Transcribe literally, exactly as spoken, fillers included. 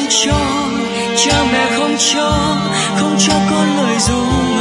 cho, cha mẹ không cho, không cho con lời ru